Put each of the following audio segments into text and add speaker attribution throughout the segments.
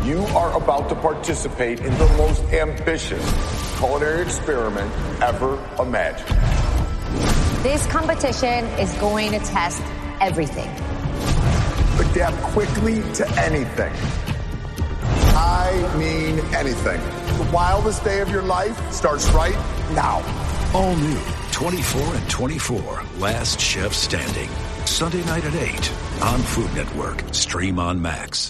Speaker 1: You are about to participate in the most ambitious culinary experiment ever imagined.
Speaker 2: This competition is going to test everything.
Speaker 1: Adapt quickly to anything. I mean anything. The wildest day of your life starts right now.
Speaker 3: All new 24 and 24, Last Chef Standing. Sunday night at 8 on Food Network. Stream on Max.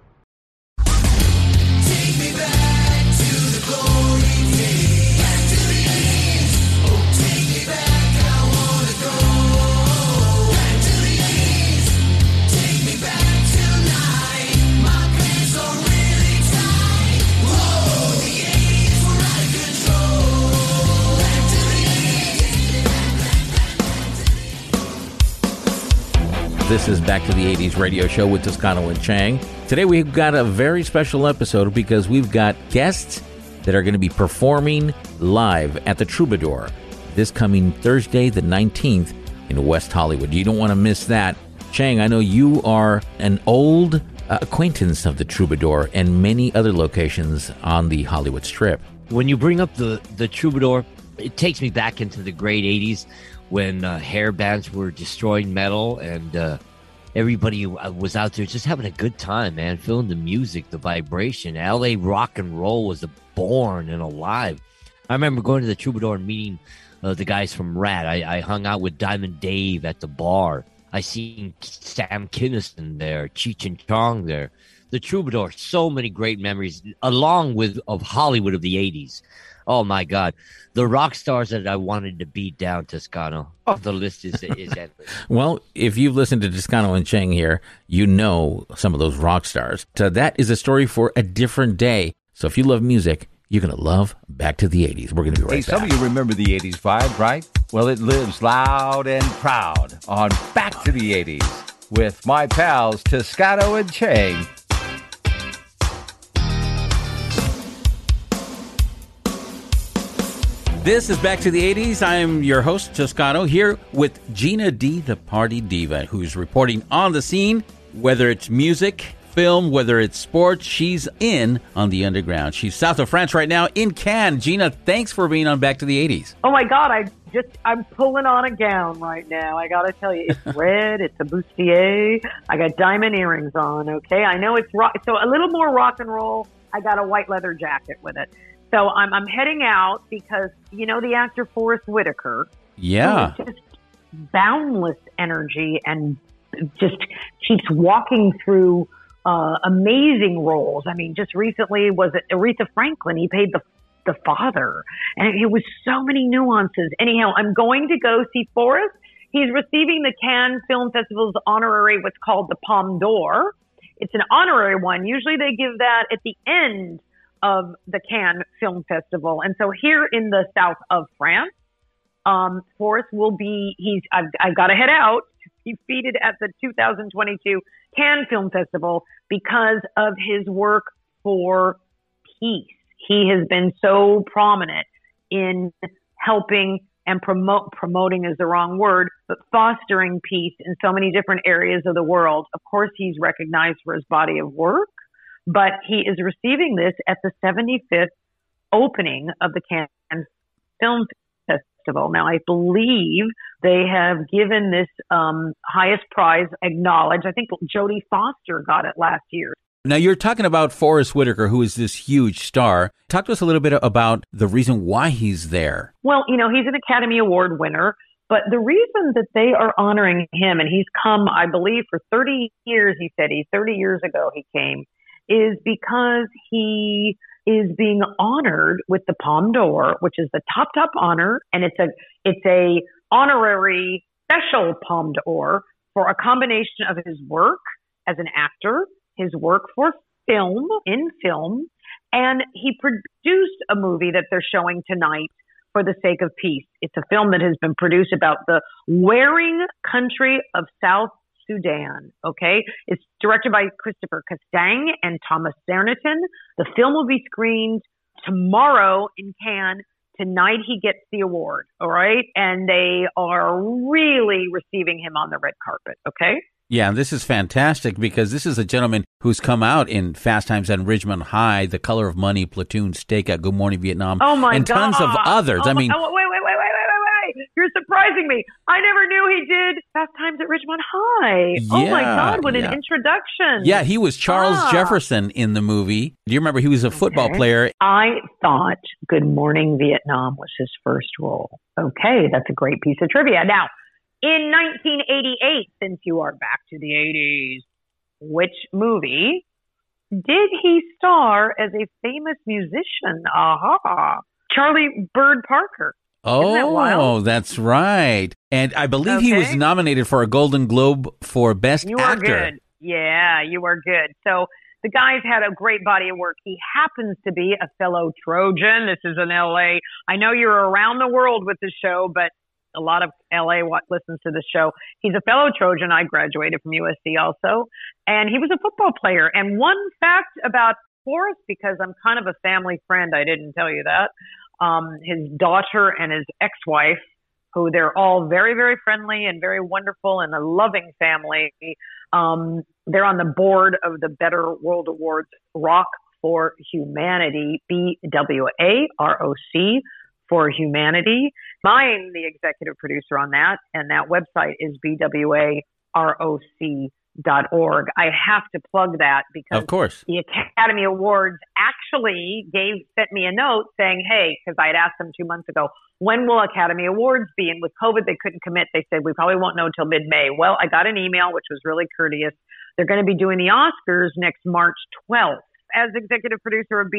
Speaker 4: Take me back to the glory days. Back to the 80s. Oh, take me back, I wanna go. Back to the 80s. Take me back tonight. My pants are really tight. Whoa, the 80s were out of control. Back to the 80s.
Speaker 5: This is Back to the 80s radio show with Toscano and Chang. Today we've got a very special episode because we've got guests that are going to be performing live at the Troubadour this coming Thursday, the 19th in West Hollywood. You don't want to miss that. Chang, I know you are an old acquaintance of the Troubadour and many other locations on the Hollywood Strip.
Speaker 6: When you bring up the Troubadour, it takes me back into the great 80s when hair bands were destroying metal and everybody was out there just having a good time, man, feeling the music, the vibration. LA rock and roll was born and alive. I remember going to the Troubadour and meeting the guys from Rat. I hung out with Diamond Dave at the bar. I seen Sam Kinison there, Cheech and Chong there. The Troubadour, so many great memories, along with of Hollywood of the 80s. Oh, my God. The rock stars that I wanted to beat down, Toscano. Oh, the list is endless.
Speaker 5: Well, if you've listened to Toscano and Chang here, you know some of those rock stars. So that is a story for a different day. So if you love music, you're going to love Back to the 80s. We're going to be right back.
Speaker 7: Some of you remember the 80s vibe, right? Well, it lives loud and proud on Back to the 80s with my pals Toscano and Chang.
Speaker 5: This is Back to the 80s. I'm your host, Toscano, here with Gina D, the party diva, who's reporting on the scene, whether it's music, film, whether it's sports. She's in on the underground. She's south of France right now in Cannes. Gina, thanks for being on Back to the 80s.
Speaker 8: Oh, my God. I'm pulling on a gown right now. I got to tell you, it's red. It's a bustier. I got diamond earrings on, okay? I know it's rock. So a little more rock and roll. I got a white leather jacket with it. So I'm heading out because, you know, the actor Forrest Whitaker.
Speaker 5: Yeah.
Speaker 8: Just boundless energy and just keeps walking through amazing roles. I mean, just recently was it Aretha Franklin? He played the father. And it was so many nuances. Anyhow, I'm going to go see Forrest. He's receiving the Cannes Film Festival's honorary, what's called the Palme d'Or. It's an honorary one. Usually they give that at the end of the Cannes Film Festival. And so here in the south of France, Forrest will be, I've got to head out. He's seated at the 2022 Cannes Film Festival because of his work for peace. He has been so prominent in helping and promoting is the wrong word, but fostering peace in so many different areas of the world. Of course, he's recognized for his body of work, but he is receiving this at the 75th opening of the Cannes Film Festival. Now, I believe they have given this highest prize acknowledged. I think Jodie Foster got it last year.
Speaker 5: Now, you're talking about Forrest Whitaker, who is this huge star. Talk to us a little bit about the reason why he's there.
Speaker 8: Well, you know, he's an Academy Award winner, but the reason that they are honoring him, and he's come, I believe, for 30 years, he said, 30 years ago he came, is because he is being honored with the Palme d'Or, which is the top honor, and it's a honorary special Palme d'Or for a combination of his work as an actor, his work for film, and he produced a movie that they're showing tonight for the sake of peace. It's a film that has been produced about the warring country of South Sudan, okay? It's directed by Christopher Castang and Thomas Cerniton. The film will be screened tomorrow in Cannes. Tonight he gets the award, all right? And they are really receiving him on the red carpet, okay?
Speaker 5: Yeah, this is fantastic because this is a gentleman who's come out in Fast Times at Ridgemont High, The Color of Money, Platoon, Stakeout, Good Morning Vietnam,
Speaker 8: Oh my
Speaker 5: and
Speaker 8: God.
Speaker 5: tons of others.
Speaker 8: Oh
Speaker 5: I mean,
Speaker 8: my, oh, wait. You're surprising me. I never knew he did Fast Times at Ridgemont High. Oh my
Speaker 5: Yeah,
Speaker 8: God, what
Speaker 5: yeah.
Speaker 8: an introduction.
Speaker 5: yeah, he was Charles Jefferson in the movie. Do you remember he was a football
Speaker 8: Okay.
Speaker 5: player?
Speaker 8: I thought Good Morning Vietnam was his first role. Okay, that's a great piece of trivia. Now, in 1988, since you are back to the 80s, which movie did he star as a famous musician? Aha. Charlie Bird Parker. Isn't that
Speaker 5: Oh,
Speaker 8: wild?
Speaker 5: that's right. And I believe he was
Speaker 8: Okay.
Speaker 5: nominated for a Golden Globe for Best
Speaker 8: You are
Speaker 5: Actor.
Speaker 8: good. Yeah, you are good. So the guy's had a great body of work. He happens to be a fellow Trojan. This is in LA. I know you're around the world with the show, but a lot of LA listens to the show. He's a fellow Trojan. I graduated from USC also. And he was a football player. And one fact about Forrest, because I'm kind of a family friend, I didn't tell you that. His daughter and his ex-wife, who they're all very, very friendly and very wonderful and a loving family. They're on the board of the Better World Awards Rock for Humanity, BWAROC for Humanity. I'm the executive producer on that, and that website is BWAROC.org. I have to plug that because
Speaker 5: Of course.
Speaker 8: the Academy Awards actually sent me a note saying, hey, because I had asked them 2 months ago, when will Academy Awards be? And with COVID, they couldn't commit. They said, we probably won't know until mid-May. Well, I got an email, which was really courteous. They're going to be doing the Oscars next March 12th. As executive producer of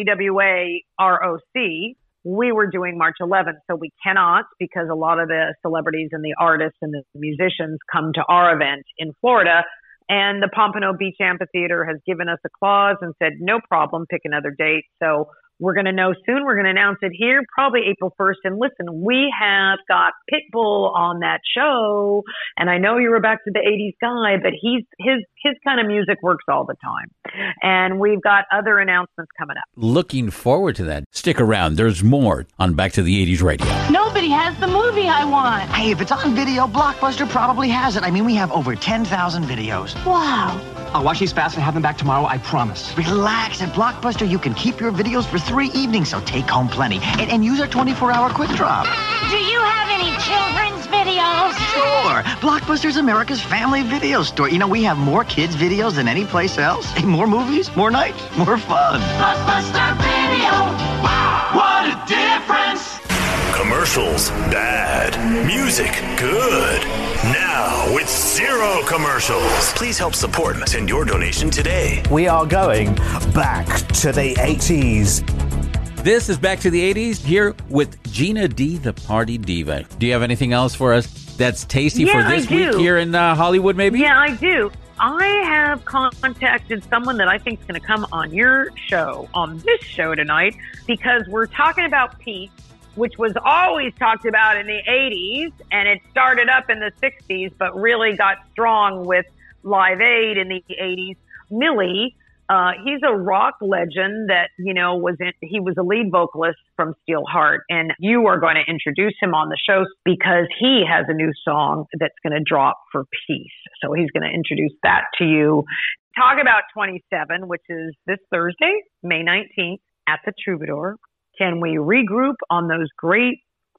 Speaker 8: BWAROC, we were doing March 11th, so we cannot because a lot of the celebrities and the artists and the musicians come to our event in Florida. And the Pompano Beach Amphitheater has given us a clause and said, no problem, pick another date. So we're going to know soon. We're going to announce it here, probably April 1st. And listen, we have got Pitbull on that show. And I know you're a back to the 80s guy, but his kind of music works all the time. And we've got other announcements coming up.
Speaker 5: Looking forward to that. Stick around. There's more on Back to the 80s Radio.
Speaker 9: Nobody has the movie I want.
Speaker 10: Hey, if it's on video, Blockbuster probably has it. I mean, we have over 10,000 videos.
Speaker 9: Wow.
Speaker 11: I'll watch these fast and have them back tomorrow, I promise.
Speaker 10: Relax. At Blockbuster, you can keep your videos for 3 evenings, so take home plenty. And use our 24-hour quick drop.
Speaker 9: Do you have any children's videos?
Speaker 10: Sure. Blockbuster's America's family video store. You know, we have more kids' videos than any place else. Hey, more movies, more nights, more fun.
Speaker 4: Blockbuster Video. Wow, what a difference.
Speaker 12: Commercials, bad. Music, good. Now with 0 commercials. Please help support and send your donation today.
Speaker 13: We are going back to the 80s.
Speaker 5: This is Back to the 80s here with Gina D, the Party Diva. Do you have anything else for us that's tasty
Speaker 8: Yeah,
Speaker 5: for this
Speaker 8: I do.
Speaker 5: week here in Hollywood, maybe?
Speaker 8: Yeah, I do. I have contacted someone that I think is going to come on your show, on this show tonight, because we're talking about peace, which was always talked about in the 80s, and it started up in the 60s, but really got strong with Live Aid in the 80s. Millie, he's a rock legend that, you know, he was a lead vocalist from Steelheart, and you are going to introduce him on the show because he has a new song that's going to drop for peace. So he's going to introduce that to you. Talk about 27, which is this Thursday, May 19th at the Troubadour. Can we regroup on those great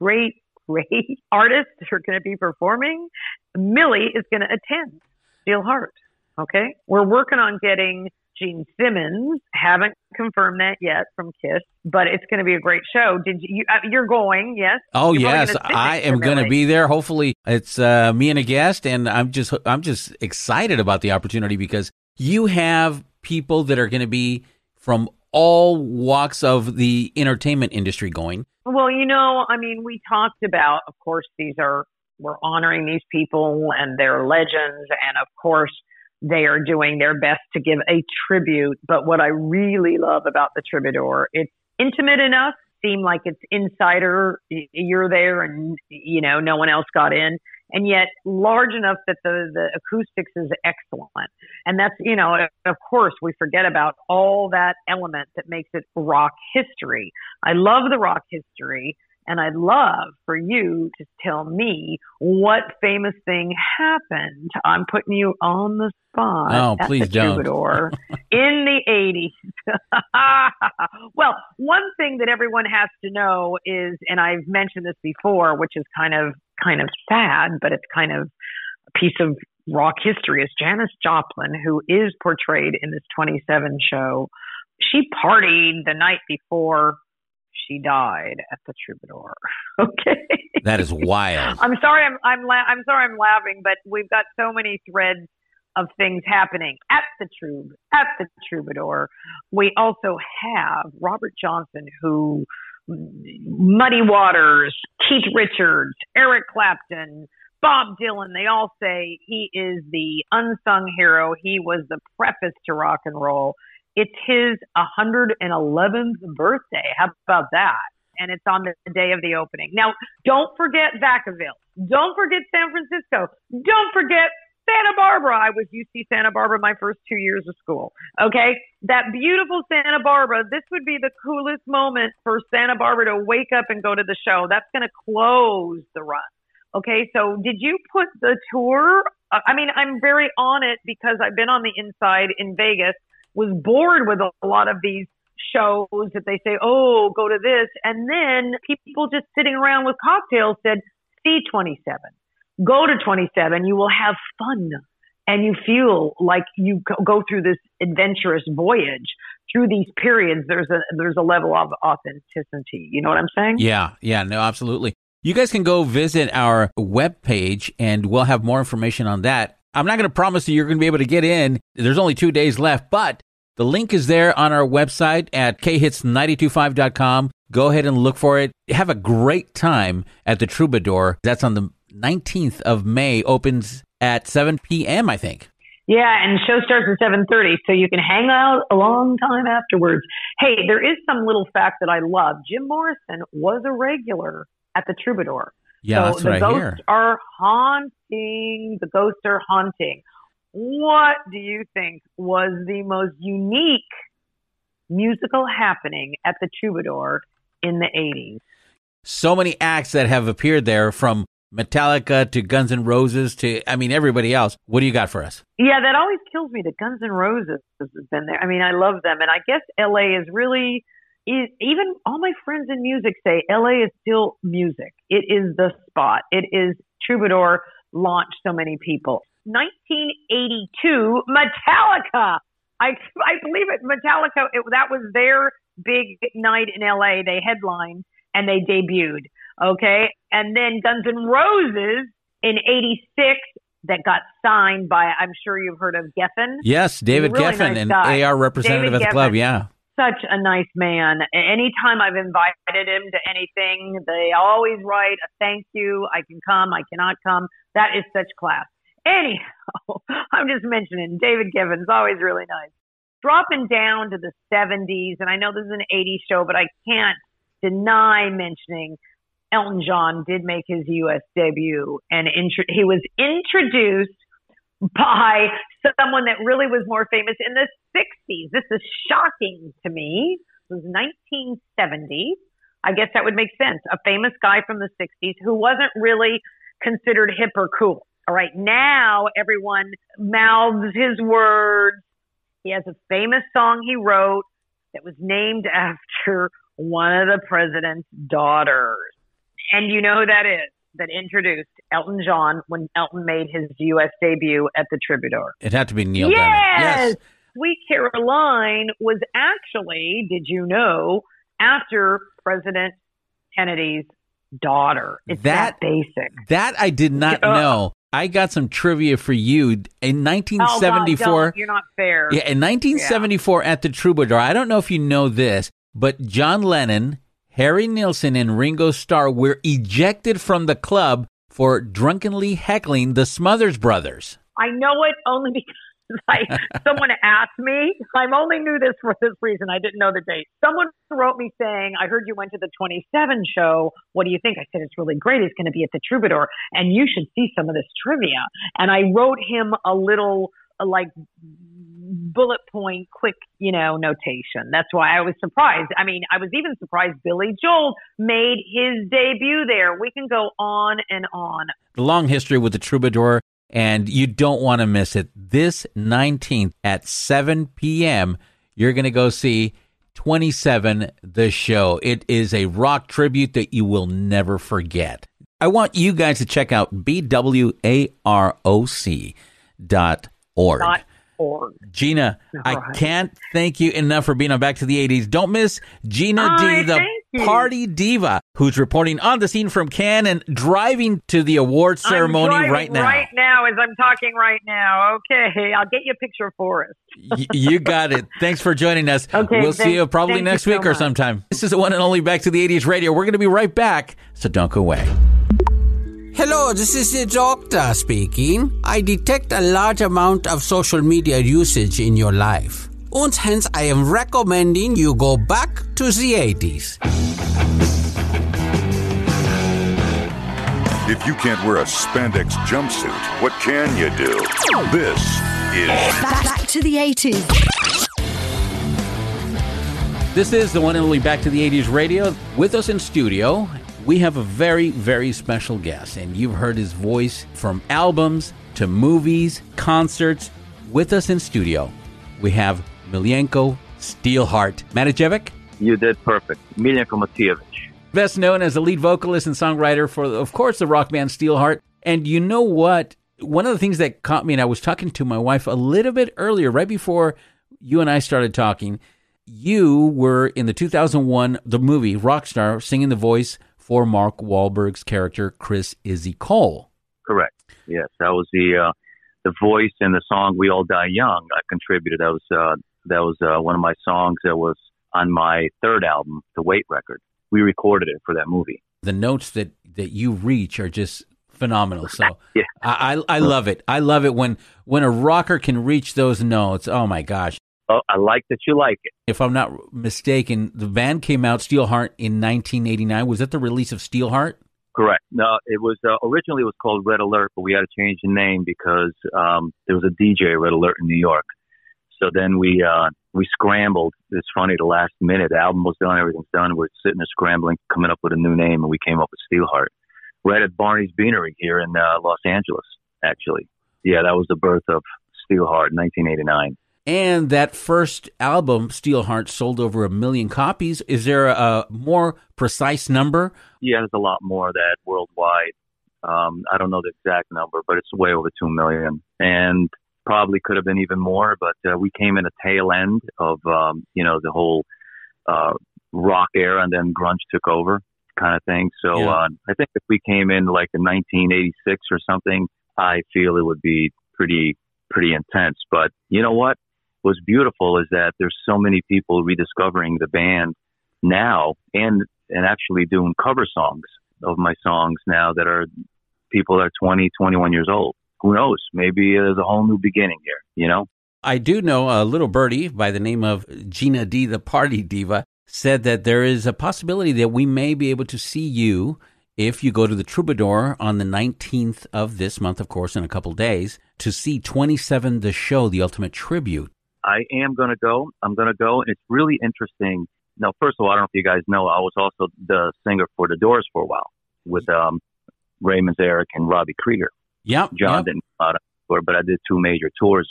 Speaker 8: artists that are going to be performing? Millie is going to attend Steelheart. Okay. We're working on getting Gene Simmons. Haven't confirmed that yet from Kiss, but it's going to be a great show. You're going? Yes.
Speaker 5: Oh,
Speaker 8: You're
Speaker 5: yes.
Speaker 8: gonna sit
Speaker 5: I
Speaker 8: next to
Speaker 5: am going to
Speaker 8: Millie.
Speaker 5: be there. Hopefully it's me and a guest, and I'm just excited about the opportunity because you have people that are going to be from all walks of the entertainment industry going.
Speaker 8: Well, you know, I mean, we talked about, of course, we're honoring these people and they're legends. And of course, they are doing their best to give a tribute. But what I really love about the Troubadour, it's intimate enough, seem like it's insider. You're there and, you know, no one else got in. And yet large enough that the acoustics is excellent. And that's, you know, of course, we forget about all that element that makes it rock history. I love the rock history. And I'd love for you to tell me what famous thing happened. I'm putting you on the spot.
Speaker 5: Oh,
Speaker 8: at
Speaker 5: please
Speaker 8: the
Speaker 5: don't.
Speaker 8: Troubadour in the 80s. Well, one thing that everyone has to know is, and I've mentioned this before, which is kind of sad, but it's kind of a piece of rock history, is Janis Joplin, who is portrayed in this 27 show. She partied the night before she died at the Troubadour. Okay.
Speaker 5: That is wild.
Speaker 8: I'm sorry I'm laughing, but we've got so many threads of things happening at the Troubadour. We also have Robert Johnson, who Muddy Waters, Keith Richards, Eric Clapton, Bob Dylan, they all say he is the unsung hero. He was the preface to rock and roll. It's his 111th birthday. How about that? And it's on the day of the opening. Now, don't forget Vacaville. Don't forget San Francisco. Don't forget Santa Barbara. I was UC Santa Barbara my first 2 years of school. Okay? That beautiful Santa Barbara, this would be the coolest moment for Santa Barbara to wake up and go to the show. That's going to close the run. Okay, so did you put the tour? I mean, I'm very on it because I've been on the inside in Vegas, was bored with a lot of these shows that they say, oh, go to this. And then people just sitting around with cocktails said, see 27. Go to 27. You will have fun. And you feel like you go through this adventurous voyage through these periods. There's a level of authenticity. You know what I'm saying?
Speaker 5: Yeah, no, absolutely. You guys can go visit our webpage, and we'll have more information on that. I'm not going to promise you you're going to be able to get in. There's only 2 days left, but the link is there on our website at khits925.com. Go ahead and look for it. Have a great time at the Troubadour. That's on the 19th of May, opens at 7 p.m., I think.
Speaker 8: Yeah, and show starts at 7:30, so you can hang out a long time afterwards. Hey, there is some little fact that I love. Jim Morrison was a regular at the Troubadour.
Speaker 5: Yeah,
Speaker 8: so
Speaker 5: that's what I hear.
Speaker 8: The ghosts are haunting. The ghosts are haunting. What do you think was the most unique musical happening at the Troubadour in the 80s?
Speaker 5: So many acts that have appeared there, from Metallica to Guns N' Roses to, everybody else. What do you got for us?
Speaker 8: Yeah, that always kills me that Guns N' Roses has been there. I love them. And I guess LA is really... even all my friends in music say LA is still music. It is the spot. It is Troubadour launched so many people. 1982, Metallica. I believe it. Metallica, that was their big night in LA. They headlined and they debuted. Okay. And then Guns N' Roses in 86 that got signed by, I'm sure you've heard of Geffen.
Speaker 5: Yes, David
Speaker 8: really
Speaker 5: Geffen,
Speaker 8: nice
Speaker 5: an
Speaker 8: guy.
Speaker 5: AR representative
Speaker 8: David
Speaker 5: at the club.
Speaker 8: Geffen.
Speaker 5: Yeah.
Speaker 8: Such a nice man. Anytime I've invited him to anything, they always write a thank you. I can come. I cannot come. That is such class. Anyhow, I'm just mentioning David Geffen's always really nice. Dropping down to the 70s, and I know this is an 80s show, but I can't deny mentioning Elton John did make his U.S. debut, and he was introduced by someone that really was more famous in the 60s. This is shocking to me. It was 1970. I guess that would make sense. A famous guy from the 60s who wasn't really considered hip or cool. All right, now everyone mouths his words. He has a famous song he wrote that was named after one of the president's daughters. And you know who that is, that introduced Elton John when Elton made his U.S. debut at the Troubadour.
Speaker 5: It had to be Neil
Speaker 8: Yes!
Speaker 5: Diamond. Yes.
Speaker 8: Sweet Caroline was actually, did you know, after President Kennedy's daughter. It's that basic.
Speaker 5: That I did not know. I got some trivia for you. In 1974,
Speaker 8: oh, God, you're not fair.
Speaker 5: Yeah, in 1974 at the Troubadour, I don't know if you know this, but John Lennon, Harry Nilsson, and Ringo Starr were ejected from the club for drunkenly heckling the Smothers Brothers.
Speaker 8: I know it only because someone asked me. I only knew this for this reason. I didn't know the date. Someone wrote me saying, I heard you went to the 27 show. What do you think? I said, it's really great. It's going to be at the Troubadour, and you should see some of this trivia. And I wrote him a little, bullet point, quick, notation. That's why I was surprised. I mean, I was even surprised Billy Joel made his debut there. We can go on and on.
Speaker 5: The long history with the Troubadour, and you don't want to miss it. This 19th at 7 p.m., you're going to go see 27 The Show. It is a rock tribute that you will never forget. I want you guys to check out BWAROC.org. Gina, I can't thank you enough for being on Back to the 80s. Don't miss Gina D, the party diva, who's reporting on the scene from Cannes and driving to the award ceremony right now.
Speaker 8: Right now, as I'm talking right now. Okay, I'll get you a picture of Forrest.
Speaker 5: You got it. Thanks for joining us.
Speaker 8: Okay,
Speaker 5: we'll see you probably next week or sometime. This is the one and only Back to the 80s radio. We're going to be right back, so don't go away.
Speaker 14: Hello, this is the doctor speaking. I detect a large amount of social media usage in your life. And hence I am recommending you go back to the 80s.
Speaker 15: If you can't wear a spandex jumpsuit, what can you do? This is
Speaker 16: Back to the 80s.
Speaker 5: This is the one and only Back to the 80s radio. With us in studio, we have a very, very special guest, and you've heard his voice from albums to movies, concerts. With us in studio, we have Miljenko Steelheart Matijevic.
Speaker 17: You did perfect. Miljenko Matijevic.
Speaker 5: Best known as the lead vocalist and songwriter for, of course, the rock band Steelheart. And you know what? One of the things that caught me, and I was talking to my wife a little bit earlier, right before you and I started talking, you were in the 2001, the movie Rockstar, singing the voice for Mark Wahlberg's character, Chris Izzy Cole.
Speaker 17: Correct. Yes, that was the voice in the song "We All Die Young." I contributed. That was one of my songs that was on my third album, the Wait record. We recorded it for that movie.
Speaker 5: The notes that you reach are just phenomenal. So yeah. I love it. I love it when a rocker can reach those notes. Oh my gosh.
Speaker 17: Oh, I like that you like it.
Speaker 5: If I'm not mistaken, the band came out, Steelheart, in 1989. Was that the release of Steelheart?
Speaker 17: Correct. No, it was originally it was called Red Alert, but we had to change the name because there was a DJ Red Alert in New York. So then we scrambled. It's funny, the last minute, the album was done, everything's done. We're sitting there scrambling, coming up with a new name, and we came up with Steelheart. Right at Barney's Beanery here in Los Angeles, actually. Yeah, that was the birth of Steelheart in 1989.
Speaker 5: And that first album, Steelheart, sold over 1 million copies. Is there a more precise number?
Speaker 17: Yeah, there's a lot more of that worldwide. I don't know the exact number, but it's way over 2 million. And probably could have been even more, but we came in a tail end of, the whole rock era, and then grunge took over kind of thing. So I think if we came in like in 1986 or something, I feel it would be pretty intense. But you know what? What's beautiful is that there's so many people rediscovering the band now and actually doing cover songs of my songs now that are people that are 20, 21 years old. Who knows? Maybe there's a whole new beginning here, you know?
Speaker 5: I do know a little birdie by the name of Gina D, the party diva, said that there is a possibility that we may be able to see you if you go to the Troubadour on the 19th of this month, of course, in a couple days, to see 27 The Show, the ultimate tribute.
Speaker 17: I am going to go. I'm going to go. It's really interesting. Now, first of all, I don't know if you guys know, I was also the singer for The Doors for a while with Ray Manzarek and Robbie Krieger.
Speaker 5: Yep.
Speaker 17: John didn't know how to tour, but I did 2 major tours,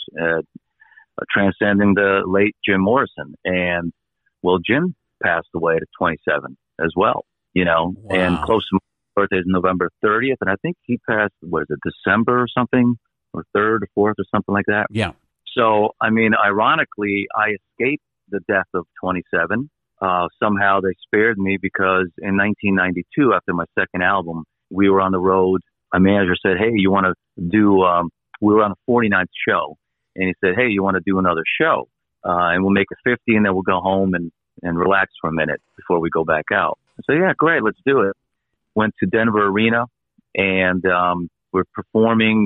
Speaker 17: transcending the late Jim Morrison. And, well, Jim passed away at 27 as well, you know, and close to my birthday is November 30th. And I think he passed, December or something, or 3rd or 4th or something like that.
Speaker 5: Yeah.
Speaker 17: So, I mean, ironically, I escaped the death of 27. Somehow they spared me because in 1992, after my second album, we were on the road. My manager said, hey, you want to do, we were on the 49th show. And he said, hey, you want to do another show? And we'll make it 50 and then we'll go home and relax for a minute before we go back out. I said, yeah, great, let's do it. Went to Denver Arena and we're performing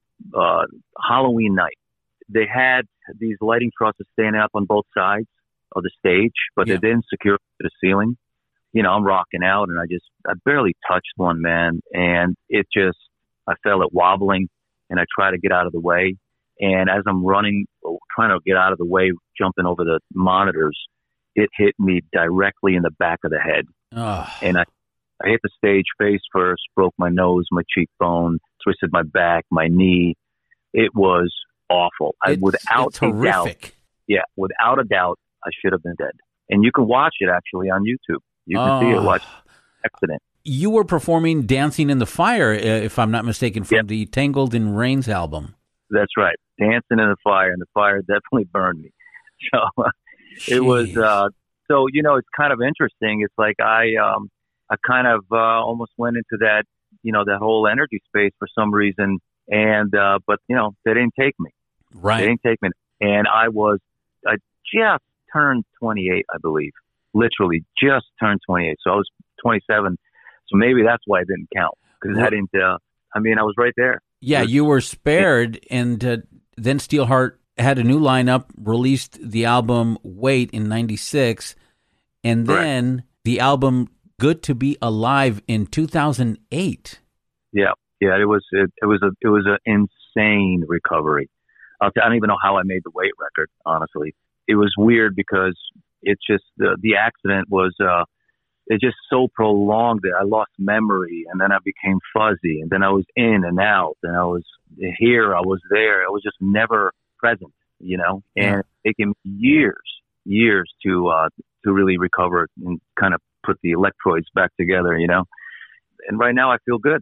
Speaker 17: Halloween night. They had these lighting trusses standing up on both sides of the stage, but they didn't secure to the ceiling. You know, I'm rocking out and I barely touched one, man. And I felt it wobbling and I try to get out of the way. And as I'm running trying to get out of the way, jumping over the monitors, it hit me directly in the back of the head. And I hit the stage face first, broke my nose, my cheekbone, twisted my back, my knee. It was awful. Without a doubt, without a doubt, I should have been dead. And you can watch it actually on YouTube. You can see it. Watch accident.
Speaker 5: You were performing "Dancing in the Fire," if I'm not mistaken, from the Tangled in Rains album.
Speaker 17: That's right, "Dancing in the Fire," and the fire definitely burned me. So it was. So it's kind of interesting. It's like I kind of almost went into that, that whole energy space for some reason, and but they didn't take me.
Speaker 5: Right,
Speaker 17: they didn't take me, and I just turned 28, I believe. Literally just turned 28. So I was 27. So maybe that's why it didn't count, because I didn't. I was right there.
Speaker 5: Yeah, you were spared, and then Steelheart had a new lineup, released the album "Wait" in '96, and then the album "Good to Be Alive" in 2008.
Speaker 17: Yeah, it was an insane recovery. I don't even know how I made the Wait record. Honestly, it was weird because it's just the accident was. It just so prolonged that I lost memory, and then I became fuzzy, and then I was in and out, and I was here, I was there. I was just never present, and it taken years to really recover and kind of put the electrodes back together, And right now I feel good.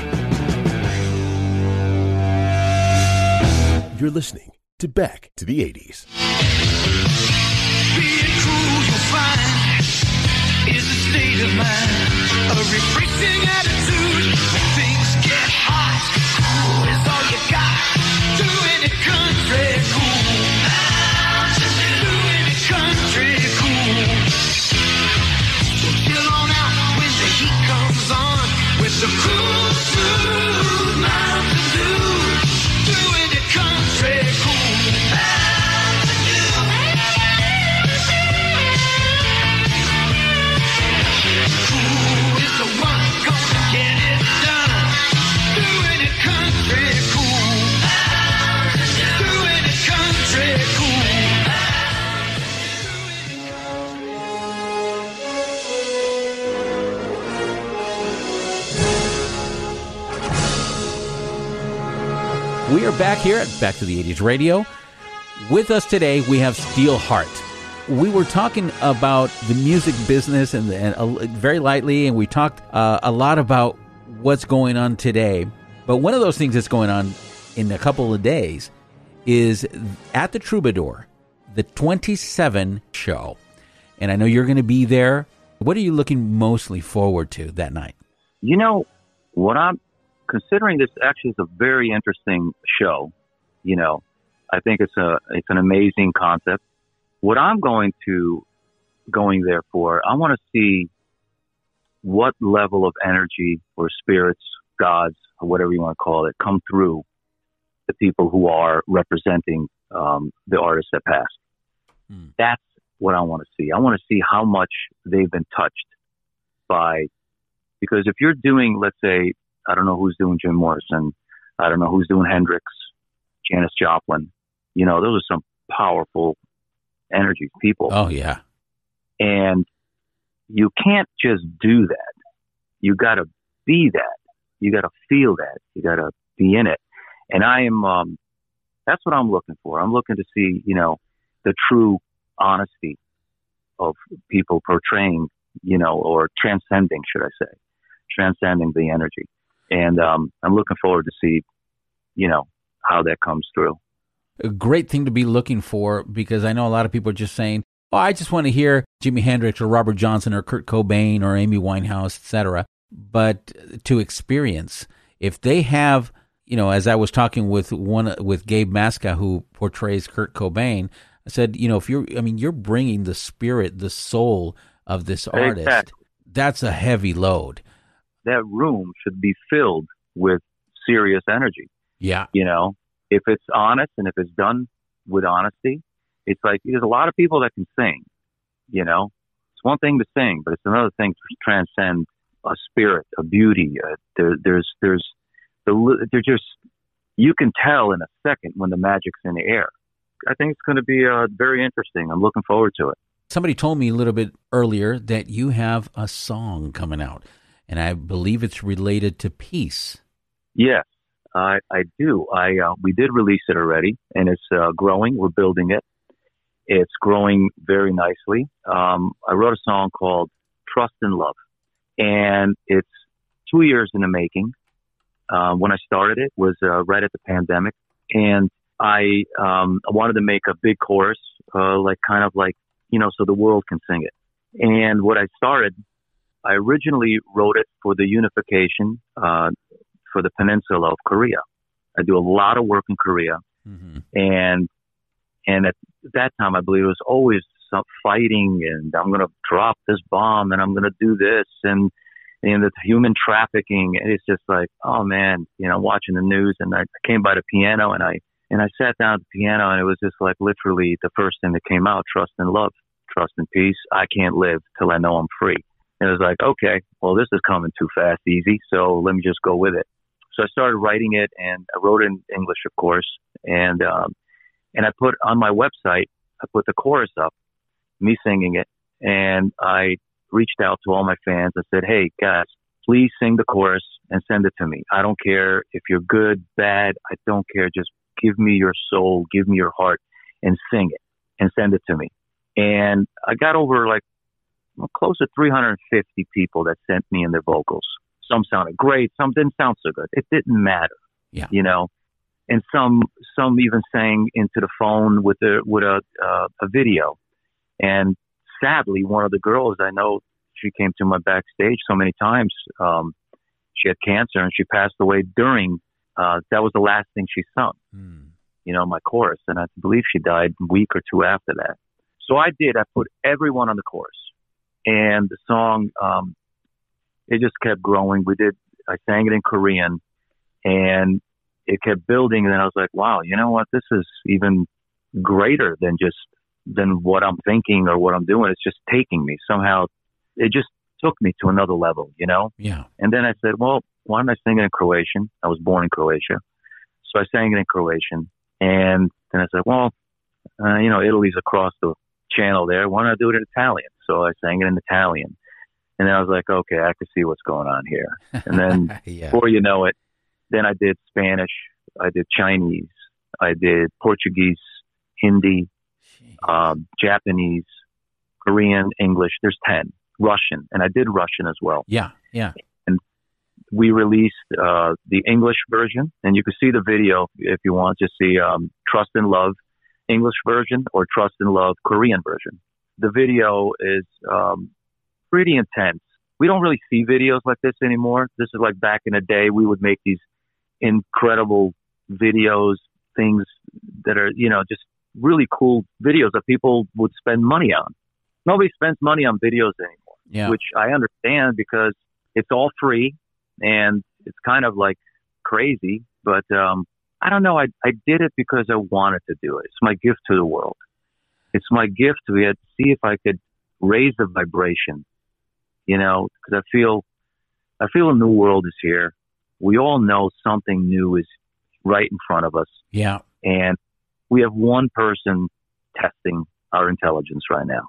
Speaker 18: You're listening to Back to the 80s.
Speaker 4: Being cruel, you'll find, is a state of mind, a refreshing attitude. When things get hot, cool is all you got. Doing it country cool. Doing it country cool. So chill on out when the heat comes on with the cool, smooth Mountain Dew. Doing it country cool.
Speaker 5: We are back here at Back to the 80s Radio. With us today, we have Steelheart. We were talking about the music business and very lightly, and we talked a lot about what's going on today. But one of those things that's going on in a couple of days is at the Troubadour, the 27 show. And I know you're going to be there. What are you looking mostly forward to that night?
Speaker 17: What I'm considering, this actually is a very interesting show. I think it's an amazing concept. What I'm going there for, I want to see what level of energy or spirits, gods, or whatever you want to call it, come through the people who are representing the artists that passed. That's what I want to see. I want to see how much they've been touched by, because if you're doing, let's say, I don't know who's doing Jim Morrison, I don't know who's doing Hendrix, Janis Joplin, those are some powerful energy people.
Speaker 5: Oh, yeah.
Speaker 17: And you can't just do that. You got to be that. You got to feel that. You got to be in it. And I am, that's what I'm looking for. I'm looking to see, the true honesty of people portraying, or transcending, should I say, transcending the energy. And I'm looking forward to see, how that comes through.
Speaker 5: A great thing to be looking for, because I know a lot of people are just saying, oh, I just want to hear Jimi Hendrix or Robert Johnson or Kurt Cobain or Amy Winehouse, etc. But to experience, if they have, as I was talking with Gabe Masca, who portrays Kurt Cobain, I said, if you're bringing the spirit, the soul of this artist, exactly. That's a heavy load.
Speaker 17: That room should be filled with serious energy.
Speaker 5: Yeah.
Speaker 17: If it's honest and if it's done with honesty, it's like, there's a lot of people that can sing, it's one thing to sing, but it's another thing to transcend a spirit, a beauty. You can tell in a second when the magic's in the air, it's going to be very interesting. I'm looking forward to it.
Speaker 5: Somebody told me a little bit earlier that you have a song coming out, and I believe it's related to peace.
Speaker 17: Yes, I do. We did release it already, and it's growing. We're building it. It's growing very nicely. I wrote a song called Trust and Love, and it's 2 years in the making. When I started it was right at the pandemic, and I wanted to make a big chorus, so the world can sing it. And what I originally wrote it for the unification for the peninsula of Korea. I do a lot of work in Korea, and at that time, I believe it was always some fighting, and I'm going to drop this bomb, and I'm going to do this, and the human trafficking. And it's just like, oh man, watching the news, and I came by the piano, and I sat down at the piano, and it was just like literally the first thing that came out: trust and love, trust and peace. I can't live till I know I'm free. And it was like, okay, well, this is coming too fast, easy, so let me just go with it. So I started writing it, and I wrote it in English, of course, and I put on my website, I put the chorus up, me singing it, and I reached out to all my fans and said, hey, guys, please sing the chorus and send it to me. I don't care if you're good, bad, I don't care. Just give me your soul, give me your heart, and sing it and send it to me. And I got over close to 350 people that sent me in their vocals. Some sounded great, some didn't sound so good. It didn't matter, And some even sang into the phone with a video. And sadly, one of the girls I know, she came to my backstage so many times. She had cancer, and she passed away during. That was the last thing she sung. My chorus, and I believe she died a week or two after that. So I put everyone on the chorus, and the song, it just kept growing. I sang it in Korean, and it kept building. And then I was like, wow, you know what? This is even greater than what I'm thinking or what I'm doing. It's just taking me somehow. It just took me to another level,
Speaker 5: Yeah.
Speaker 17: And then I said, well, why don't I sing it in Croatian? I was born in Croatia. So I sang it in Croatian. And then I said, well, Italy's across the channel there. Why don't I do it in Italian? So I sang it in Italian. And then I was like, okay, I can see what's going on here. And then before you know it, then I did Spanish, I did Chinese, I did Portuguese, Hindi, Japanese, Korean, English. There's 10. Russian. And I did Russian as well.
Speaker 5: Yeah.
Speaker 17: And we released the English version. And you can see the video if you want to see Trust and Love English version or Trust and Love Korean version. The video is pretty intense. We don't really see videos like this anymore. This is like back in the day, we would make these incredible videos, things that are, just really cool videos that people would spend money on. Nobody spends money on videos anymore, which I understand because it's all free and it's kind of like crazy, but I don't know. I did it because I wanted to do it. It's my gift to the world. It's my gift to see if I could raise the vibration, because I feel a new world is here. We all know something new is right in front of us.
Speaker 5: Yeah.
Speaker 17: And we have one person testing our intelligence right now.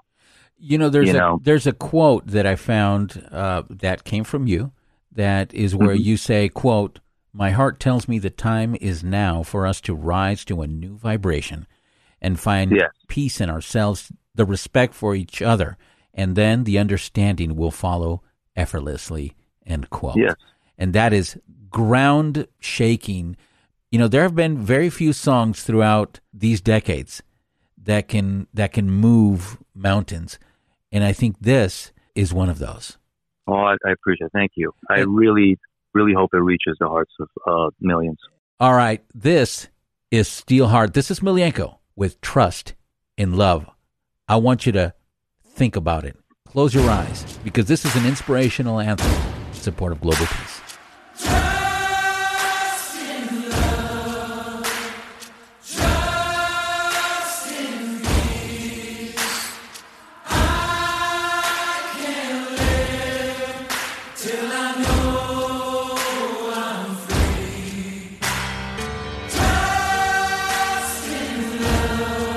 Speaker 5: There's a quote that I found that came from you that is where you say, quote, "My heart tells me the time is now for us to rise to a new vibration and find peace in ourselves, the respect for each other, and then the understanding will follow effortlessly," end quote.
Speaker 17: Yes.
Speaker 5: And that is ground shaking. There have been very few songs throughout these decades that can move mountains. And I think this is one of those.
Speaker 17: Oh, I appreciate it. Thank you. I really, really hope it reaches the hearts of millions.
Speaker 5: All right. This is Steelheart. This is Emelianenko with Trust in Love. I want you to think about it. Close your eyes, because this is an inspirational anthem in support of global peace.
Speaker 4: Trust in love.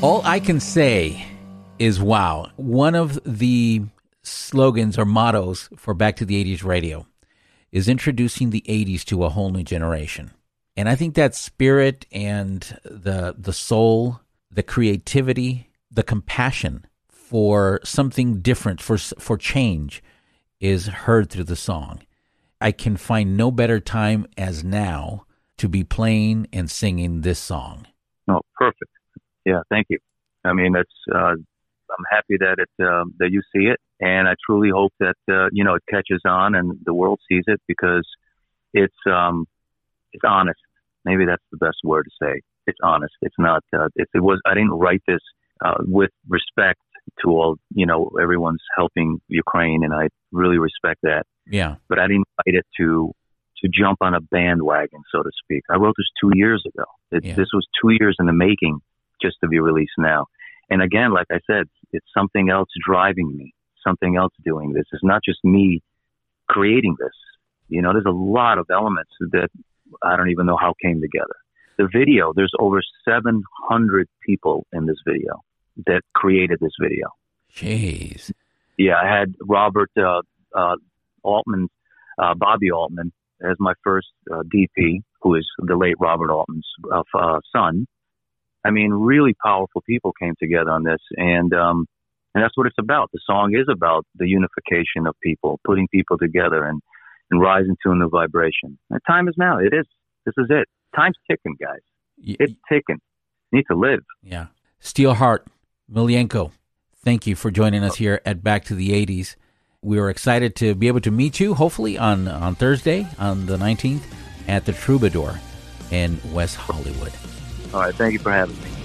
Speaker 5: All I can say is wow. One of the slogans or mottos for Back to the 80s radio is introducing the 80s to a whole new generation. And I think that spirit and the soul, the creativity, the compassion for something different, for change, is heard through the song. I can find no better time as now to be playing and singing this song.
Speaker 17: Oh, perfect. Yeah, thank you. I mean, that's I'm happy that that you see it, and I truly hope that it catches on and the world sees it, because it's honest. Maybe that's the best word to say. It's honest. It's not. I didn't write this with respect to all. Everyone's helping Ukraine, and I really respect that.
Speaker 5: Yeah.
Speaker 17: But I didn't write it to jump on a bandwagon, so to speak. I wrote this 2 years ago. This was 2 years in the making, just to be released now. And again, like I said, it's something else driving me, something else doing this. It's not just me creating this. There's a lot of elements that I don't even know how came together. The video, there's over 700 people in this video that created this video.
Speaker 5: Jeez.
Speaker 17: Yeah, I had Robert Altman, Bobby Altman, as my first DP, who is the late Robert Altman's son. I mean, really powerful people came together on this, and that's what it's about. The song is about the unification of people, putting people together and rising to a new vibration. The time is now. It is. This is it. Time's ticking, guys. It's ticking. Need to live.
Speaker 5: Yeah. Steelheart Emelianenko, thank you for joining us here at Back to the 80s. We are excited to be able to meet you, hopefully, on Thursday, on the 19th, at the Troubadour in West Hollywood.
Speaker 17: All right. Thank you for having me.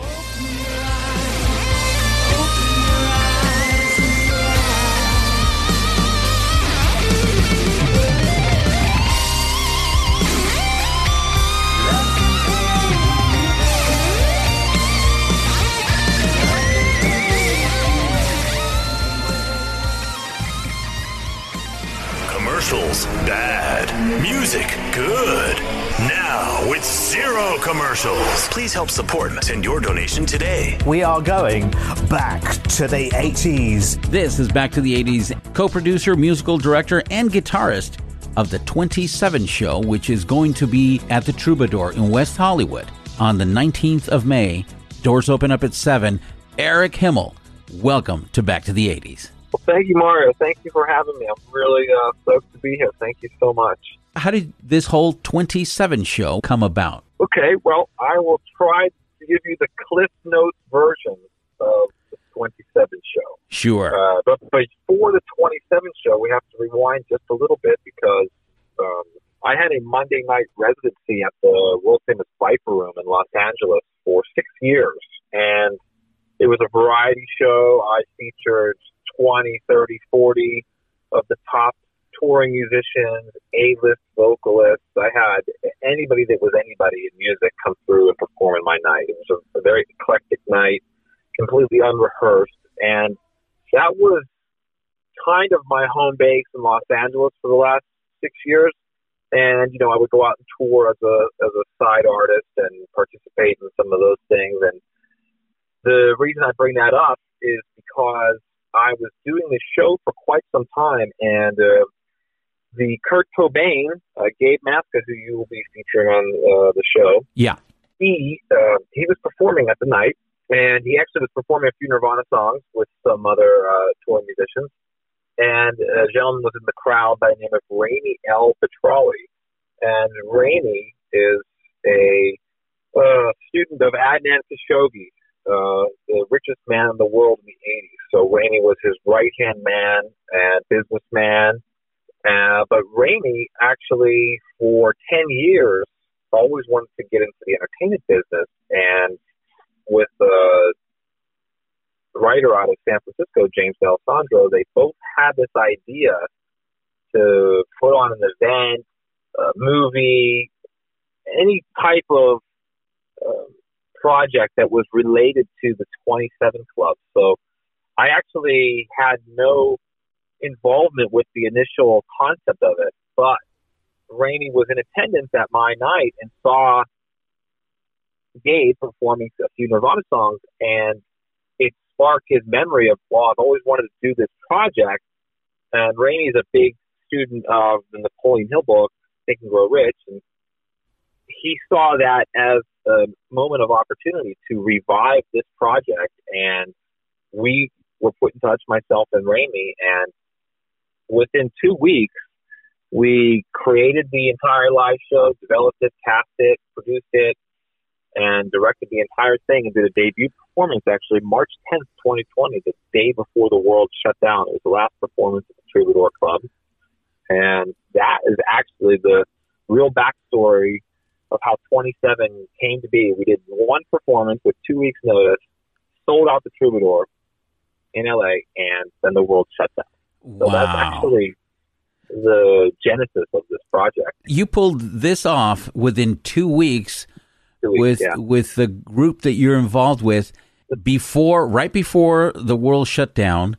Speaker 12: Commercials, bad. Music, good. Now with zero commercials. Please help support and send your donation today.
Speaker 13: We are going back to the 80s.
Speaker 5: This is Back to the 80s, co-producer, musical director, and guitarist of the 27 show, which is going to be at the Troubadour in West Hollywood on the 19th of May. Doors open up at 7. Eric Himmel, welcome to Back to the 80s.
Speaker 19: Well, thank you, Mario. Thank you for having me. I'm really stoked to be here. Thank you so much.
Speaker 5: How did this whole 27 show come about?
Speaker 19: Okay, well, I will try to give you the Cliff Notes version of the 27 show.
Speaker 5: Sure.
Speaker 19: But before the 27 show, we have to rewind just a little bit, because I had a Monday night residency at the world-famous Viper Room in Los Angeles for 6 years. And it was a variety show. I featured 20, 30, 40 of the top touring musicians, A-list vocalists. I had anybody that was anybody in music come through and perform in my night. It was a very eclectic night, completely unrehearsed. And that was kind of my home base in Los Angeles for the last 6 years. And, I would go out and tour as a side artist and participate in some of those things. And the reason I bring that up is because I was doing this show for quite some time, and the Kurt Cobain, Gabe Maska, who you will be featuring on the show,
Speaker 5: yeah,
Speaker 19: he was performing at the night, and he actually was performing a few Nirvana songs with some other touring musicians, and a gentleman was in the crowd by the name of Rainey L. Petrali, and Rainey is a student of Adnan Khashoggi, the richest man in the world in the 80s. So Rainey was his right-hand man and businessman. But Rainey actually, for 10 years, always wanted to get into the entertainment business. And with the writer out of San Francisco, James D'Alessandro, they both had this idea to put on an event, a movie, any type of project that was related to the 27 Club. So I actually had no involvement with the initial concept of it, but Rainey was in attendance at my night and saw Gabe performing a few Nirvana songs, and it sparked his memory of, well, I've always wanted to do this project. And Raimi is a big student of the Napoleon Hill book, Think and Grow Rich, and he saw that as a moment of opportunity to revive this project. And we were put in touch, myself and Raimi, and within 2 weeks, we created the entire live show, developed it, cast it, produced it, and directed the entire thing and did a debut performance actually March 10th, 2020, the day before the world shut down. It was the last performance at the Troubadour Club. And that is actually the real backstory of how 27 came to be. We did one performance with 2 weeks' notice, sold out the Troubadour in LA, and then the world shut down. So that's actually the genesis of this project.
Speaker 5: You pulled this off within 2 weeks, with the group that you're involved with right before the world shut down.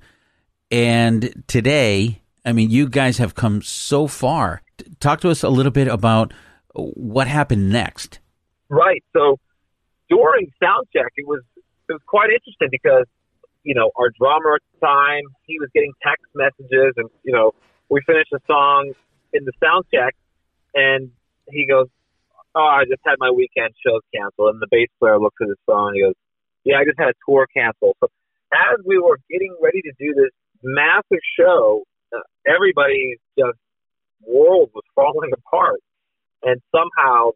Speaker 5: And today, I mean, you guys have come so far. Talk to us a little bit about what happened next.
Speaker 19: Right. So during sound check, it was quite interesting because, you know, our drummer at the time, he was getting text messages, and, you know, we finished a song in the sound check, and he goes, "Oh, I just had my weekend shows canceled." And the bass player looks at his phone and he goes, "Yeah, I just had a tour canceled." So as we were getting ready to do this massive show, everybody's just world was falling apart. And somehow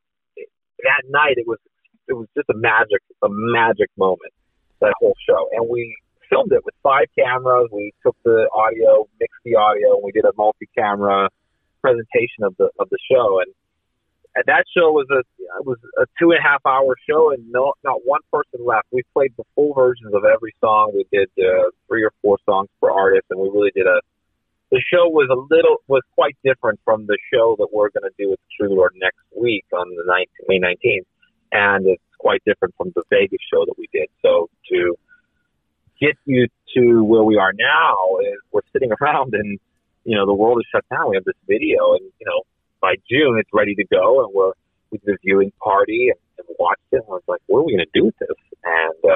Speaker 19: that night it was just a magic moment, that whole show. And we filmed it with 5 cameras. We took the audio, mixed the audio, and we did a multi-camera presentation of the show. And that show was a 2.5-hour show, and not one person left. We played the full versions of every song. We did 3 or 4 songs per artist, and we really did the show was quite different from the show that we're going to do with Troubadour next week on the May 19th, and it's quite different from the Vegas show that we did. So to get you to where we are now is we're sitting around and, you know, the world is shut down. We have this video, and, you know, by June it's ready to go, and we did a viewing party and watched it, and I was like, what are we going to do with this? And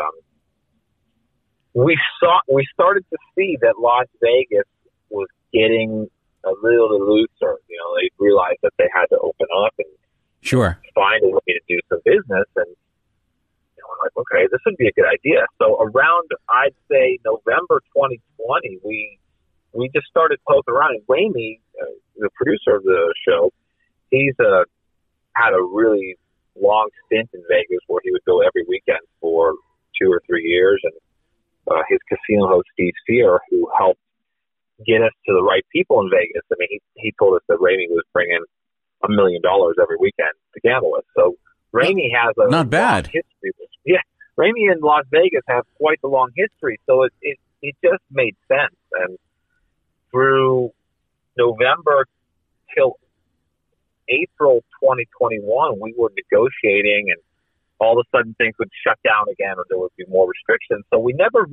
Speaker 19: we started to see that Las Vegas was getting a little looser. You know, they realized that they had to open up and find a way to do some business, and, you know, we're like, okay, this would be a good idea. So around, I'd say, November 2020, we just started poking around, and Raimi, the producer of the show, he's had a really long stint in Vegas where he would go every weekend for 2 or 3 years, and his casino host, Steve Sear, who helped get us to the right people in Vegas. I mean, he told us that Raimi was bringing $1 million every weekend to gamble with. So Raimi has a
Speaker 5: not bad
Speaker 19: long history. Yeah, Raimi and Las Vegas have quite a long history, so it just made sense. And through November till April 2021, we were negotiating, and all of a sudden things would shut down again, or there would be more restrictions. So we never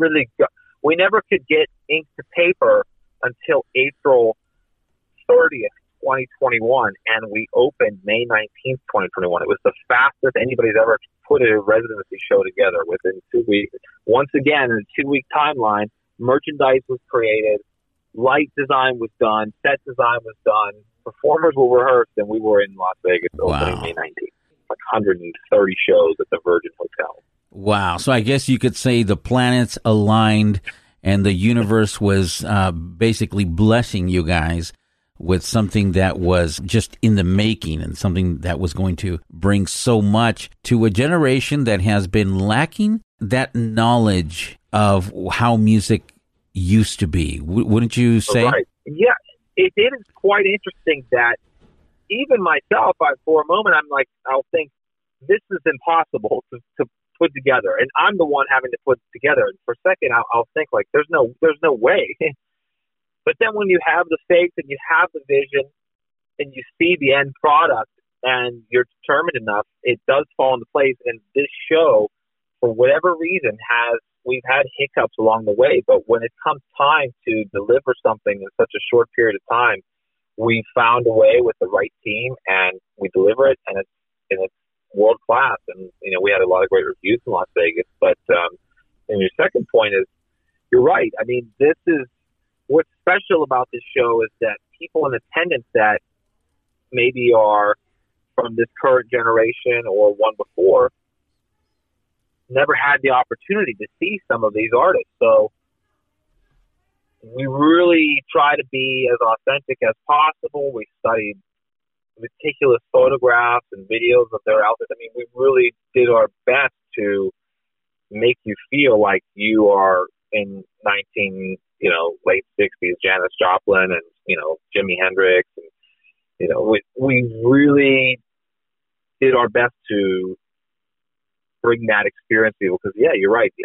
Speaker 19: could get ink to paper until April 30th, 2021, and we opened May 19th, 2021. It was the fastest anybody's ever put a residency show together within 2 weeks. Once again, in a 2-week timeline, merchandise was created, light design was done, set design was done, performers were rehearsed, and we were in Las Vegas opening May 19th. Like 130 shows at the Virgin Hotel.
Speaker 5: Wow. So I guess you could say the planets aligned and the universe was basically blessing you guys with something that was just in the making, and something that was going to bring so much to a generation that has been lacking that knowledge of how music used to be. Wouldn't you say?
Speaker 19: Right. Yeah, it is quite interesting that even myself, for a moment, I'll think this is impossible to put together, and I'm the one having to put it together. And for a second, I'll think like, there's no way. But then when you have the faith and you have the vision and you see the end product and you're determined enough, it does fall into place. And this show, for whatever reason, we've had hiccups along the way, but when it comes time to deliver something in such a short period of time, we found a way with the right team, and we deliver it, and it's world class, and we had a lot of great reviews in Las Vegas. But and your second point is, you're right. I mean, this is what's special about this show is that people in attendance that maybe are from this current generation or one before never had the opportunity to see some of these artists. So we really try to be as authentic as possible. We studied meticulous photographs and videos of their outfits. I mean, we really did our best to make you feel like you are in late 60s Janis Joplin and, Jimi Hendrix. And, we really did our best to bring that experience to people because, yeah, you're right.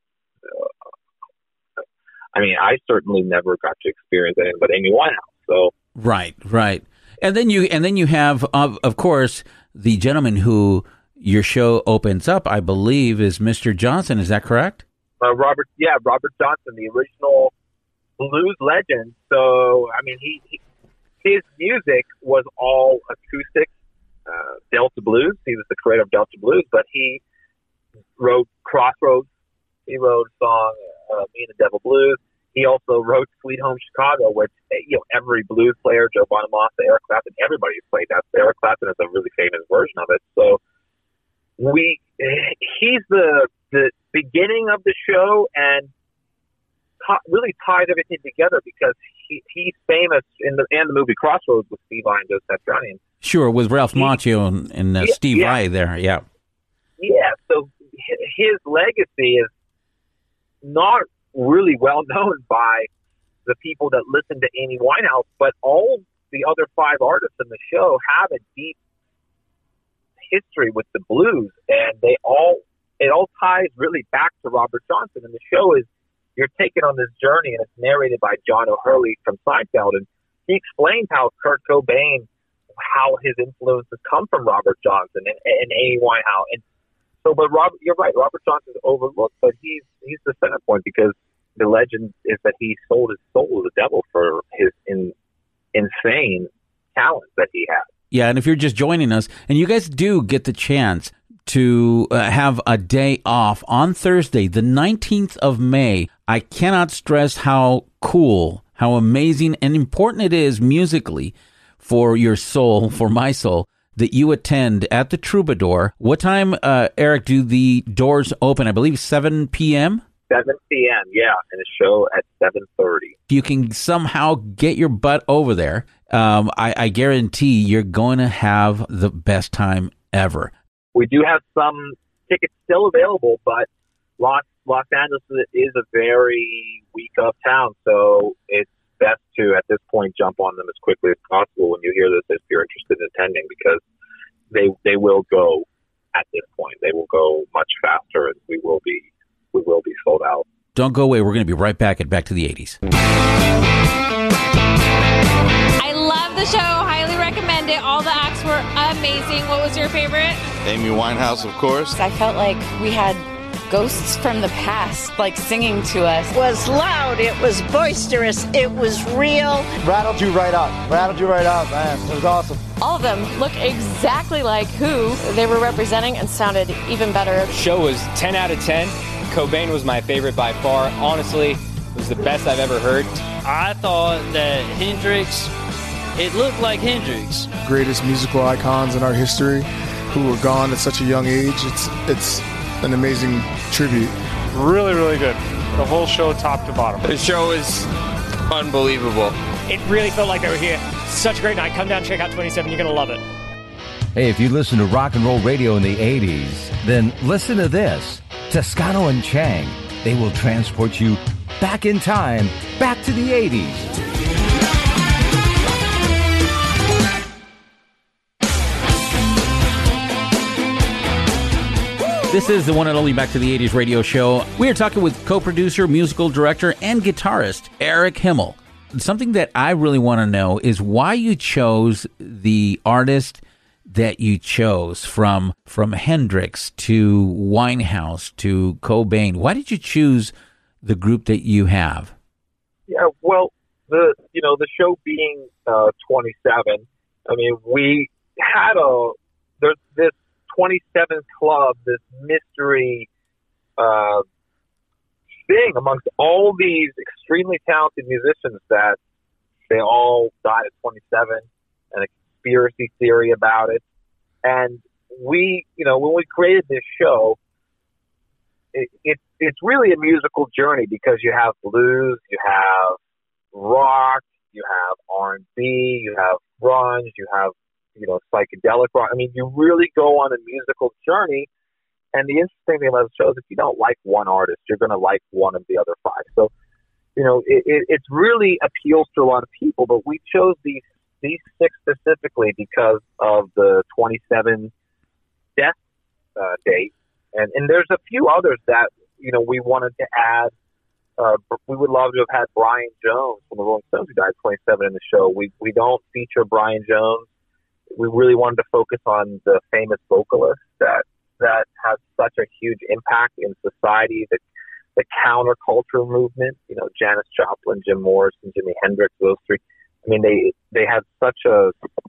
Speaker 19: I mean, I certainly never got to experience anything but Amy Winehouse. So
Speaker 5: Right. And then you have, of course, the gentleman who your show opens up, I believe, is Mr. Johnson. Is that correct?
Speaker 19: Robert Johnson, the original blues legend. So, I mean, his music was all acoustic, Delta Blues. He was the creator of Delta Blues, but he wrote Crossroads. He wrote a song, Me and the Devil Blues. He also wrote Sweet Home Chicago, which, every blues player, Joe Bonamassa, Eric Clapton, everybody's played that. Eric Clapton is a really famous version of it. So he's the beginning of the show and really ties everything together because he's famous in the movie Crossroads with Steve Vai and Joe Satriani.
Speaker 5: Sure, with Ralph Macchio and Steve Vai there, yeah.
Speaker 19: Yeah, so his legacy is not really well known by the people that listen to Amy Winehouse, but all the other 5 artists in the show have a deep history with the blues, and it all ties really back to Robert Johnson. And the show is you're taken on this journey, and it's narrated by John O'Hurley from Seinfeld, and he explains how Kurt Cobain, how his influences come from Robert Johnson and Amy Winehouse. And so, but you're right, Robert Johnson's overlooked, but he's the center point because the legend is that he sold his soul to the devil for his insane talent that he had.
Speaker 5: Yeah, and if you're just joining us, and you guys do get the chance to have a day off on Thursday, the 19th of May, I cannot stress how cool, how amazing and important it is musically for your soul, for my soul, that you attend at the Troubadour. What time, Eric, do the doors open? I believe 7 p.m.?
Speaker 19: 7 p.m., yeah, and a show at 7:30.
Speaker 5: If you can somehow get your butt over there, I guarantee you're going to have the best time ever.
Speaker 19: We do have some tickets still available, but Los Angeles is a very weak up town, so it's best to, at this point, jump on them as quickly as possible when you hear this if you're interested in attending, because they will go at this point. They will go much faster, and we will be sold out.
Speaker 5: Don't go away. We're going to be right back at Back to the 80s.
Speaker 20: I love the show. Highly recommend it. All the acts were amazing. What was your favorite?
Speaker 21: Amy Winehouse, of course.
Speaker 22: I felt like we had ghosts from the past, like singing to us.
Speaker 23: It was loud. It was boisterous. It was real.
Speaker 24: Rattled you right up, man. It was awesome.
Speaker 22: All of them look exactly like who they were representing and sounded even better.
Speaker 25: The show was 10 out of 10. Cobain was my favorite by far. Honestly, it was the best I've ever heard.
Speaker 26: I thought that Hendrix, it looked like Hendrix.
Speaker 27: Greatest musical icons in our history who were gone at such a young age. It's an amazing tribute.
Speaker 28: Really, really good. The whole show top to bottom.
Speaker 21: The show is unbelievable.
Speaker 29: It really felt like they were here. Such a great night. Come down, check out 27. You're going to love it.
Speaker 7: Hey, if you listen to rock and roll radio in the 80s, then listen to this. Toscano and Chang, they will transport you back in time, back to the 80s.
Speaker 5: This is the one and only Back to the 80s radio show. We are talking with co-producer, musical director, and guitarist Eric Himmel. Something that I really want to know is why you chose the artist that you chose from Hendrix to Winehouse to Cobain. Why did you choose the group that you have?
Speaker 19: Yeah, well, the show being 27. I mean, we had there's this 27 Club, this mystery thing amongst all these extremely talented musicians that they all died at 27, and a conspiracy theory about it. And we, when we created this show, it's really a musical journey because you have blues, you have rock, you have R&B, you have grunge, you have, psychedelic rock. I mean, you really go on a musical journey. And the interesting thing about the show is if you don't like one artist, you're going to like one of the other five. So, it's really appeals to a lot of people, but we chose these six specifically because of the 27 death date. And there's a few others that, we wanted to add. We would love to have had Brian Jones from the Rolling Stones, who died at 27, in the show. We don't feature Brian Jones. We really wanted to focus on the famous vocalist that has such a huge impact in society, the counterculture movement, Janis Joplin, Jim Morrison, Jimi Hendrix, those three. I mean, they had such a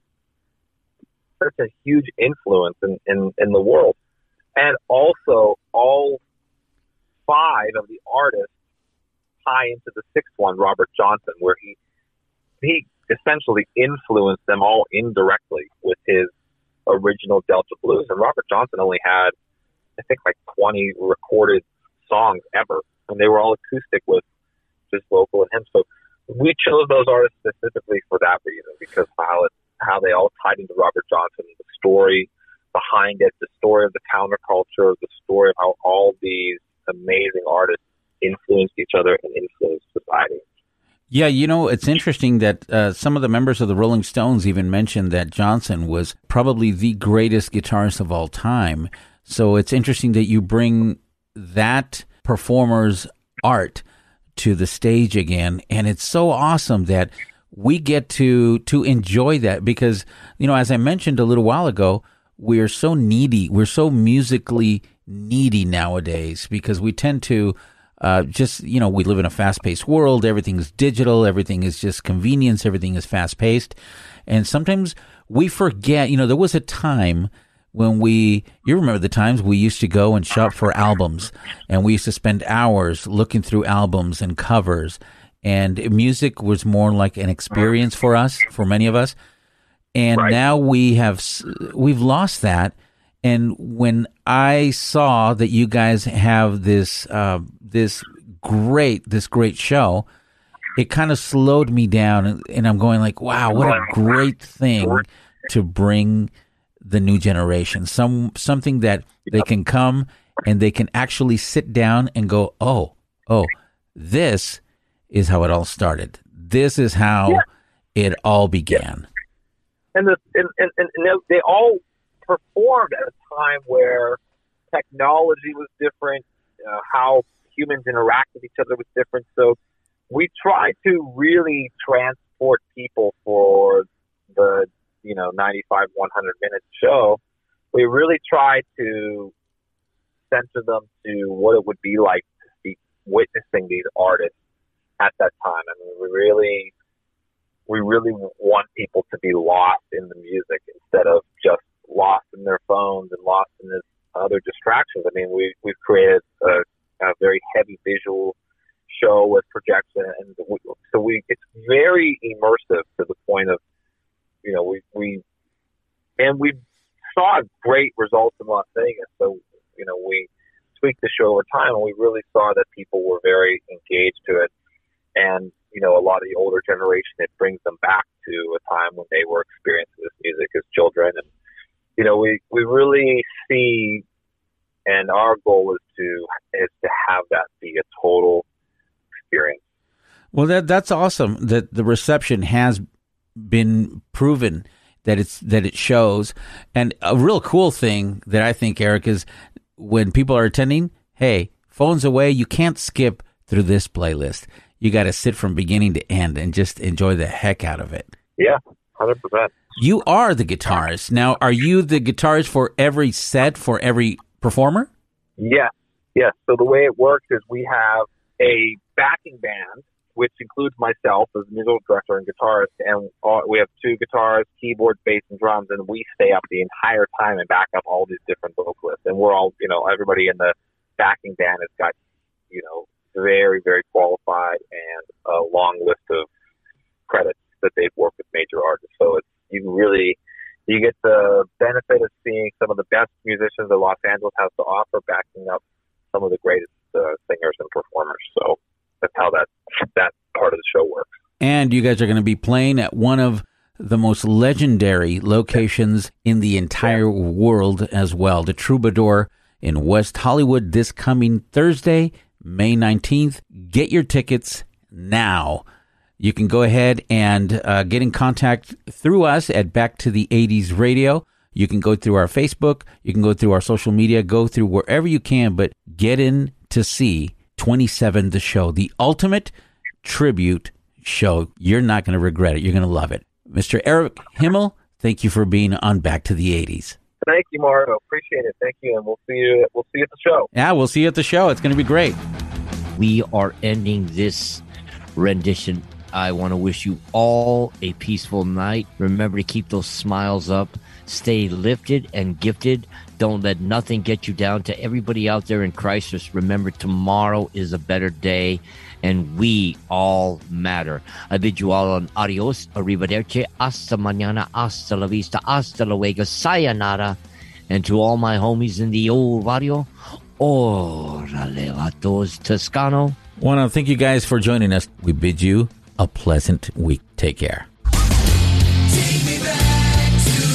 Speaker 19: huge influence in the world. And also, all five of the artists tie into the sixth one, Robert Johnson, where he essentially influenced them all indirectly with his original Delta Blues. And Robert Johnson only had, I think, like 20 recorded songs ever, and they were all acoustic with just vocal and him. So we chose those artists specifically for that reason, because how they all tied into Robert Johnson, the story behind it, the story of the counterculture, the story of how all these amazing artists influenced each other and influenced society.
Speaker 5: Yeah, it's interesting that some of the members of the Rolling Stones even mentioned that Johnson was probably the greatest guitarist of all time. So it's interesting that you bring that performer's art to the stage again. And it's so awesome that we get to enjoy that because, as I mentioned a little while ago, we're so needy. We're so musically needy nowadays because we tend to we live in a fast-paced world. Everything's digital. Everything is just convenience. Everything is fast-paced. And sometimes we forget, there was a time when you remember the times we used to go and shop for albums, and we used to spend hours looking through albums and covers, and music was more like an experience for us, for many of us. And now we've lost that. And when I saw that you guys have this great show, it kind of slowed me down, and I'm going like, wow, what a great thing to bring the new generation. Something that they can come and they can actually sit down and go, oh, this is how it all started. This is how it all began.
Speaker 19: And they all performed at a time where technology was different, how humans interact with each other was different. So we try to really transport people for the 95, 100-minute show. We really try to center them to what it would be like to be witnessing these artists at that time. I mean, we really want people to be lost in the music instead of just lost in their phones and lost in this other distractions. I mean, we've created a very heavy visual show with projection, and it's very immersive to the point of, we saw great results in Las Vegas. So, we tweaked the show over time, and we really saw that people were very engaged to it. And, a lot of the older generation, it brings them back to a time when they were experiencing this music as children. And, we really see, and our goal is to have that be a total experience.
Speaker 5: Well, that's awesome that the reception has been proven that it shows. And a real cool thing that I think, Eric, is when people are attending, hey, phones away, you can't skip through this playlist. You got to sit from beginning to end and just enjoy the heck out of it.
Speaker 19: Yeah, 100%.
Speaker 5: You are the guitarist. Now, are you the guitarist for every set, for every performer?
Speaker 19: Yes. So the way it works is we have a backing band which includes myself as musical director and guitarist, and we have 2 guitars, keyboard, bass, and drums, and we stay up the entire time and back up all these different vocalists. And we're all, everybody in the backing band has got, very, very qualified and a long list of credits that they've worked with major artists. So you get the benefit of seeing some of the best musicians that Los Angeles has to offer, backing up some of the greatest singers and performers. So that's how that part of the show works.
Speaker 5: And you guys are going to be playing at one of the most legendary locations in the entire world as well, the Troubadour in West Hollywood, this coming Thursday, May 19th. Get your tickets now. You can go ahead and get in contact through us at Back to the 80s Radio. You can go through our Facebook. You can go through our social media. Go through wherever you can, but get in to see 27 The Show, the ultimate tribute show. You're not going to regret it. You're going to love it. Mr. Eric Himmel, thank you for being on Back to the 80s.
Speaker 19: Thank you, Mario. Appreciate it. Thank you, and we'll see you at the show.
Speaker 5: Yeah, we'll see you at the show. It's going to be great.
Speaker 1: We are ending this rendition. I want to wish you all a peaceful night. Remember to keep those smiles up. Stay lifted and gifted. Don't let nothing get you down. To everybody out there in crisis, remember tomorrow is a better day, and we all matter. I bid you all an adios, arrivederci, hasta mañana, hasta la vista, hasta luego, sayonara. And to all my homies in the old barrio, orale vatos Toscano.
Speaker 5: Want to thank you guys for joining us. We bid you a pleasant week. Take care.
Speaker 4: Take me back to